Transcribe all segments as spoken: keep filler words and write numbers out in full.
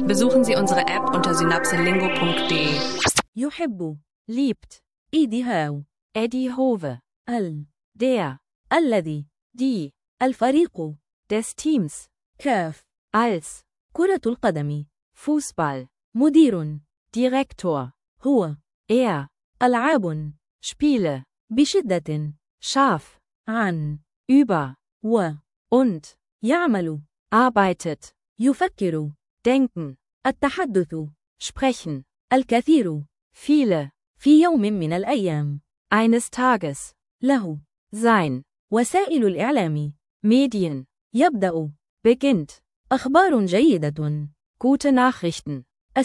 Besuchen Sie unsere App unter synapselingo punkt de. يحب liebt إيدي هاو Eddie Hove ال der الذي die الفريق des Teams كاف als كرة القدم Fußball مدير Direktor هو er ألعاب Spiele بشدة scharf عن über و und يعمل arbeitet يفكر denken التحدث sprechen الكثير viele في يوم من الأيام eines Tages له sein وسائل الإعلام Medien يبدأ beginnt أخبار جيدة gute Nachrichten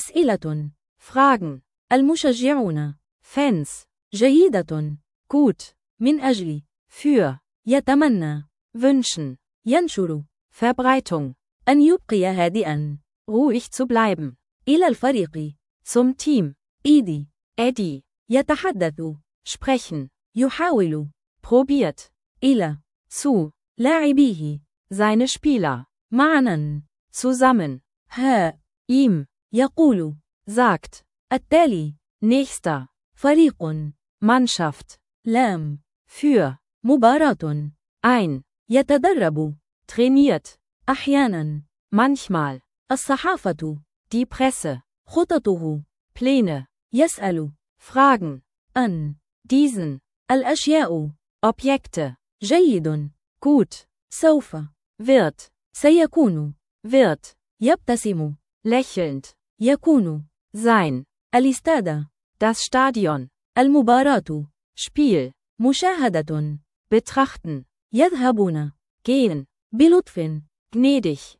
أسئلة Fragen المشجعون Fans جيدة gut من أجل für يتمنى wünschen ينشر Verbreitung أن يبقي هادئا ruhig zu bleiben إلى الفريق zum Team إيدي Eddie يتحدث sprechen يحاول probiert إلى zu لاعبيه seine Spieler معنا zusammen ها ihm يقول sagt التالي nächster فريق Mannschaft لام für مباراة ein يتدرب trainiert أحيانا manchmal الصحافة die Presse خططه Pläne يسأل fragen an diesen الأشياء Objekte جيد gut سوف wird سيكون wird يبتسم lächelnd يكون sein الاستاد das Stadion المباراة Spiel مشاهدة betrachten يذهبون gehen بلطف gnädig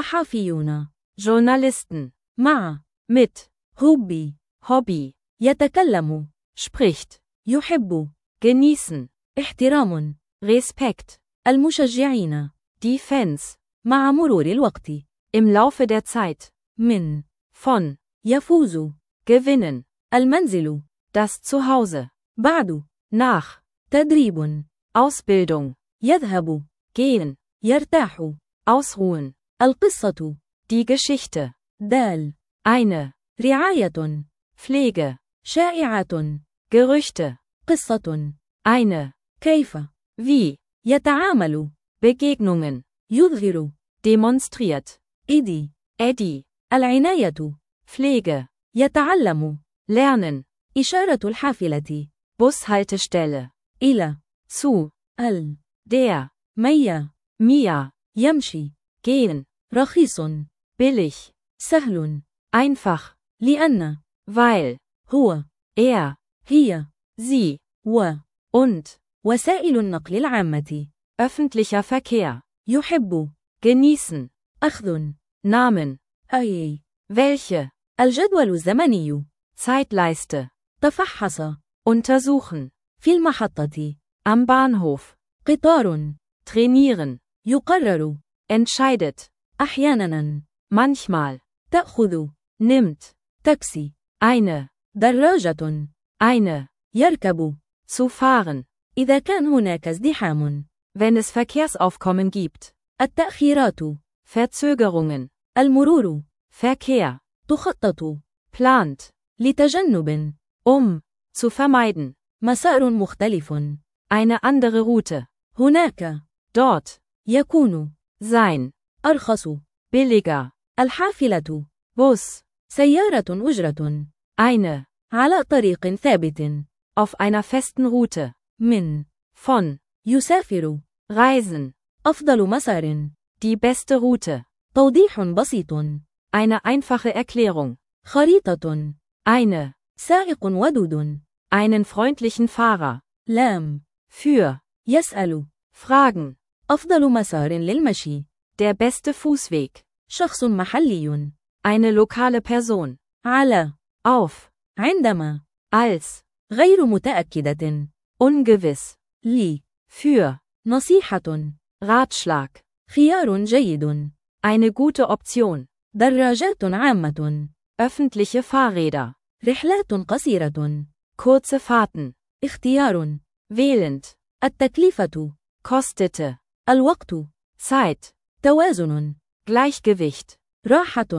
صحفيون Journalisten مع mit Hobby Hobby يتكلم spricht يحب genießen احترام Respekt المشجعين die Fans مع مرور الوقت im Laufe der Zeit من von يفوز gewinnen المنزل das Zuhause بعد nach تدريب Ausbildung يذهب gehen يرتاح ausruhen القصة die Geschichte دال eine رعاية Pflege شائعات Gerüchte قصة eine كيف wie يتعامل Begegnungen يظهر demonstriert إيدي Eddie العناية Pflege يتعلم lernen إشارة الحافلة Bushaltestelle إلى zu ال der ميا Mia يمشي gehen رخيص billig سهل einfach لأن weil هو er هي sie و und وسائل النقل العامة öffentlicher Verkehr يحب genießen أخذ Namen أي welche الجدول الزمني Zeitleiste تفحص untersuchen في المحطة am Bahnhof قطار trainieren يقرر entscheidet أحيانا manchmal تأخذ nimmt تاكسي eine دراجة eine يركب zu fahren إذا كان هناك ازدحام wenn es Verkehrsaufkommen gibt التأخيرات Verzögerungen المرور Verkehr تخطط plant لتجنب um zu vermeiden مسار مختلف eine andere Route هناك dort يكون sein أرخص billiger الحافلة Bus سيارة أجرة eine على طريق ثابت auf einer festen Route من von يسافر reisen أفضل مسار die beste Route توضيح بسيط eine einfache Erklärung خريطة eine سائق ودود einen freundlichen Fahrer لام für يسأل fragen أفضل مسار للمشي der beste Fußweg شخص محلي eine lokale Person على auf عندما als غير متأكدة ungewiss لي für نصيحة Ratschlag خيار جيد eine gute Option دراجات عامة öffentliche Fahrräder رحلات قصيرة kurze Fahrten اختيار wählend التكلفة kostete الوقت Zeit توازن Gleichgewicht راحة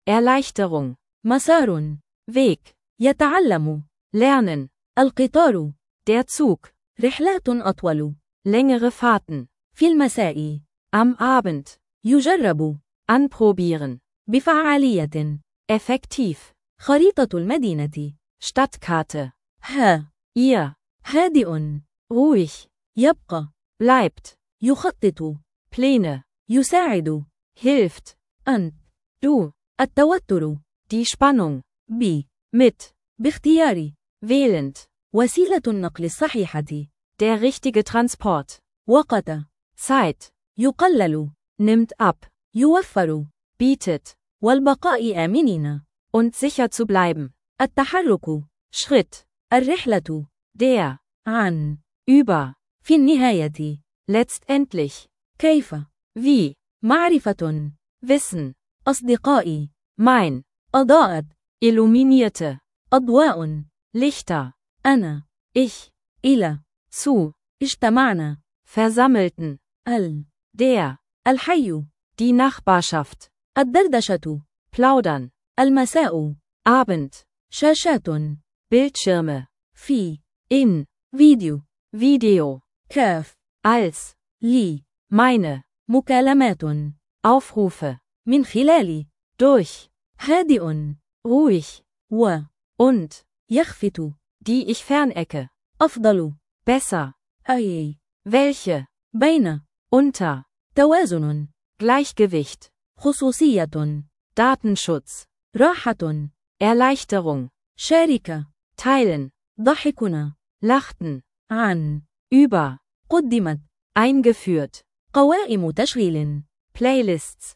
Erleichterung. مسار. Weg. يتعلم. Lernen. القطار. Der Zug. رحلات أطول. Längere Fahrten. في المساء. Am Abend. يجرب. Anprobieren. بفعالية. Effektiv. خريطة المدينة. Stadtkarte. ها. Ihr. هادئ. Ruhig. يبقى. Bleibt. يخطط. Pläne. يساعد. Hilft. أنت. Du. التوتر. Die Spannung. ب. Mit. باختيار. Wählend. وسيلة النقل الصحيحة. Der richtige Transport. وقت. Zeit. يقلل. Nimmt ab. يوفر. Bietet. والبقاء آمنين. Und sicher zu bleiben. التحرك. Schritt. الرحلة. Der. عن. Über. في النهاية. Letztendlich. كيف. Wie. معرفة. Wissen. أصدقائي. Mein. أضاءت. Illuminierte. أضواء. Lichter. أنا. Ich. إلى. Zu. اجتمعنا. Versammelten. ال. Der. الحي. Die Nachbarschaft. الدردشة. Plaudern. المساء. Abend. شاشات. Bildschirme. في. In. فيديو. Video. كاف. Als. لي. Meine. مكالمات. Aufrufe. من خلال. Durch. هادئ. Ruhig. و. Und. يخفت. Die ich fernecke. أفضل. Besser. أي. Welche. بين. Unter. توازن. Gleichgewicht. خصوصية. Datenschutz. راحة. Erleichterung. شاركة. Teilen. ضحكنا. Lachten. عن. Über. قدمت. Eingeführt. قوائم تشغيل. Playlists.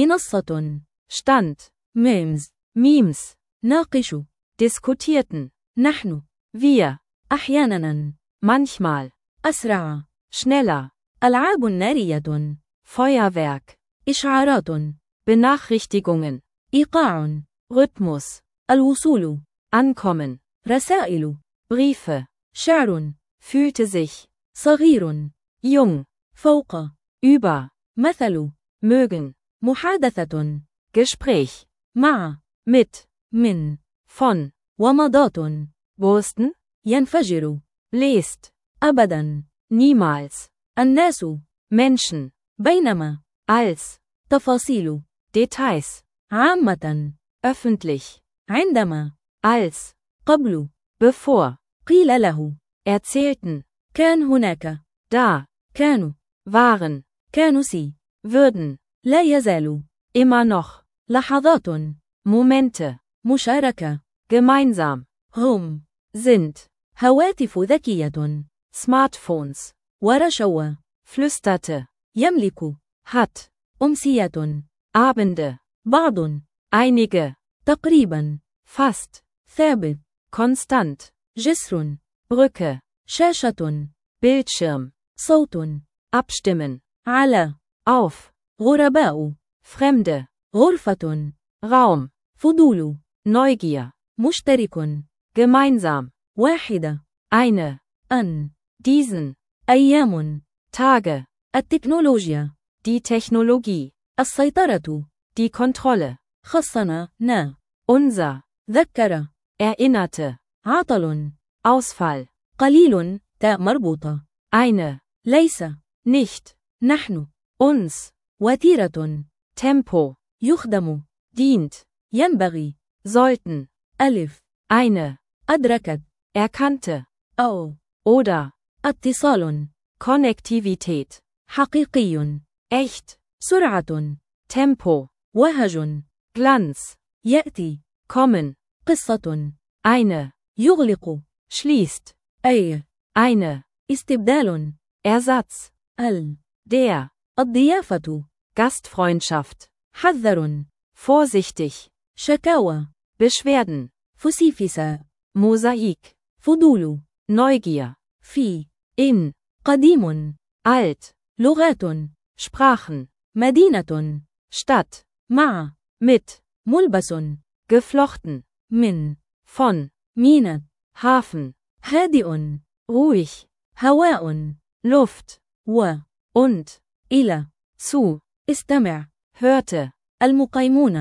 منصة. Stand. ميمز. Memes. ناقش. Diskutierten. نحن. Wir. أحيانا. Manchmal. أسرع. Schneller. ألعاب نارية. Feuerwerk. إشعارات. Benachrichtigungen. إيقاع. Rhythmus. الوصول. Ankommen. رسائل. Briefe. شعر. Fühlte sich. صغير. Jung. فوق. Über. مثل. Mögen. محادثة. Gespräch. مع. Mit. من. Von. ومضات. Wursten. ينفجر. Lest. أبدا. Niemals. الناس. Menschen. بينما. Als. تفاصيل. Details. عامة. Öffentlich. عندما. Als. قبل. Bevor. قيل له. Erzählten. كان هناك. Da. كانوا. Waren. كانوا سي. Würden. لا يزال. Immer noch. لحظات. Momente. مشاركة. Gemeinsam. هم. Sind. هواتف ذكية. Smartphones. ورشوة. Flüsterte. يملك. Hat. أمسية. Abende. بعض. Einige. تقريبا. Fast. ثابت. Konstant. جسر. Brücke. شاشة. Bildschirm. صوت. Abstimmen. على. Auf. غرباء. Fremde. غرفة. Raum. فضول. Neugier. مشترك. Gemeinsam. واحدة. Eine. أن. Diesen. أيام. Tage. التكنولوجيا. Die Technologie. السيطرة. Die Kontrolle. خصنا. نا. Unser. ذكر. Erinnerte. عطل. Ausfall. قليل. تاء مربوطة. Eine. ليس. Nicht. نحن. Uns. وتيرة. Tempo. يخدم. Dient. ينبغي. Sollten. ألف. Eine. أدركت. Erkannte. أو. Oder. اتصال. Konnektivität. حقيقي. Echt. سرعة. Tempo. وهج. Glanz. يأتي. Kommen. قصة. Eine. يغلق. Schließt. أي. Eine. استبدال. Ersatz. ال. Der. الضيافة. Gastfreundschaft. حذر. Vorsichtig. شكاوى. Beschwerden. فسيفساء. Mosaik. فضول. Neugier. في. In. قديم. Alt. لغات. Sprachen. مدينة. Stadt. مع. Mit. ملبس. Geflochten. من. Von. مينة. Hafen. هادئ. Ruhig. هواء. Luft. و. Und. إلى. Zu. استمع. Hörte. المقيمون.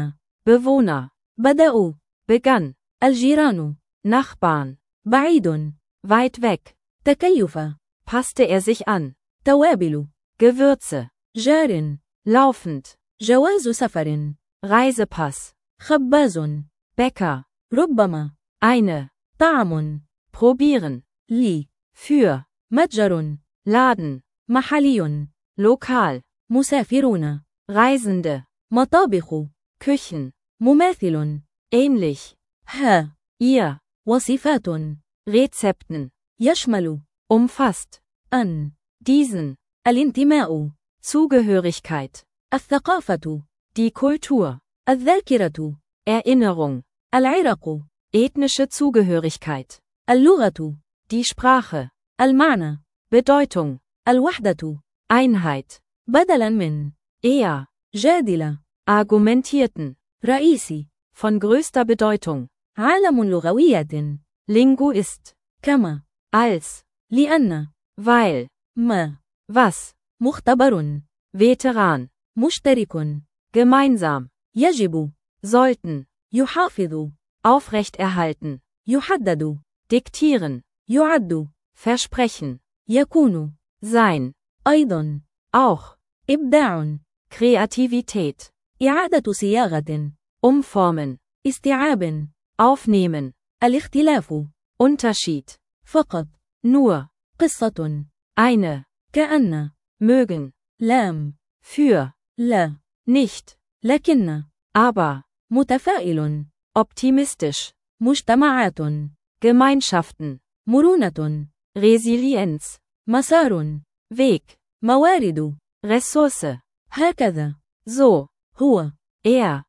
Bewohner, بدأوا. begann, الجيران. Nachbarn, بعيد. weit weg, تكيف. passte er sich an, توابل. Gewürze, جار. laufend, جواز سفر. Reisepass, خباز. Bäcker, ربما. eine, طعم. probieren, لي. für, متجر. Laden, محلي. lokal, مسافرون. Reisende, مطابخ. Küchen, مماثل. ähnlich, ها. ihr, وصفات. Rezepten, يشمل. umfasst, أن. diesen, الانتماء. Zugehörigkeit, الثقافة. die Kultur, الذاكرة. Erinnerung, العرق. ethnische Zugehörigkeit, اللغة. die Sprache, المعنى. Bedeutung, الوحدة. Einheit, بدلا من. eher, جادلة. argumentierten, رئيسي. von größter Bedeutung, عالم لغوية. Linguist, كما. als, لأن. weil, ما. was, مختبر. Veteran, مشترك. gemeinsam, يجب. sollten, يحافظ. aufrechterhalten, يحدد. diktieren, يعد. versprechen, يكون. sein, أيضا. auch, إبداع. Kreativität, إعادة صياغة. umformen, استيعاب. aufnehmen, الاختلاف. Unterschied, فقط. nur, قصة. eine, كأن. mögen, لام. für, لا. nicht, لكن. aber, متفائل. optimistisch, مجتمعات. Gemeinschaften, مرونة. Resilienz, مسار. Weg, موارد. Ressource, هكذا. so, هو. er,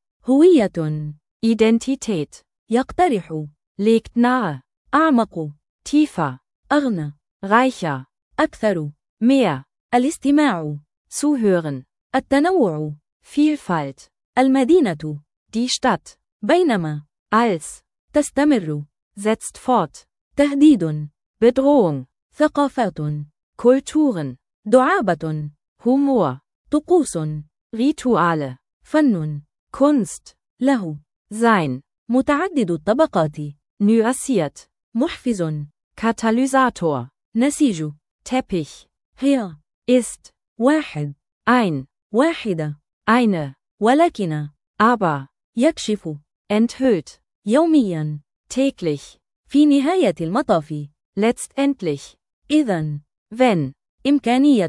هوية. Identität, يقترح. legt nahe, أعمق. tiefer, أغنى. reicher, أكثر. mehr, الاستماع. zuhören, التنوع. Vielfalt, المدينة. die Stadt, بينما. als, تستمر. setzt fort, تهديد. Bedrohung, ثقافات. Kulturen, دعابة. Humor, طقوس. Rituale, فن. Kunst, له. sein, متعدد الطبقات. nuanciert, محفز. Katalysator, نسيج. Teppich, هي. ist, واحد. ein, واحدة. eine, ولكن. aber, يكشف. enthüllt, يوميا. täglich, في نهاية المطاف. letztendlich, إذن. wenn, إمكانية.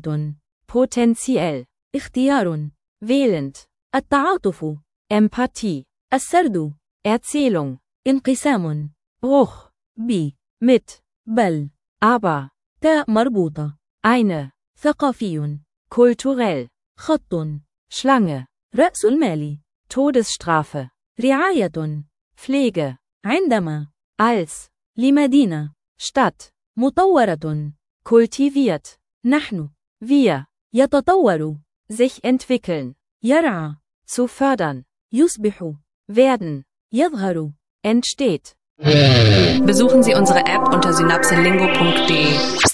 potenziell, اختيار. wählend, التعاطف. Empathie, السرد. Erzählung, انقسام. Bruch, ب. mit, بل. aber, تاء مربوطة. eine, ثقافي. kulturell, خط. Schlange, رأس المال. Todesstrafe, رعاية. Pflege, عندما. als, لمدينة. Stadt, مطورة. kultiviert, نحن. wir, يتطور. sich entwickeln, يرعى. zu fördern, يصبح. werden, يظهر. entsteht. Besuchen Sie unsere App unter synapselingo punkt de.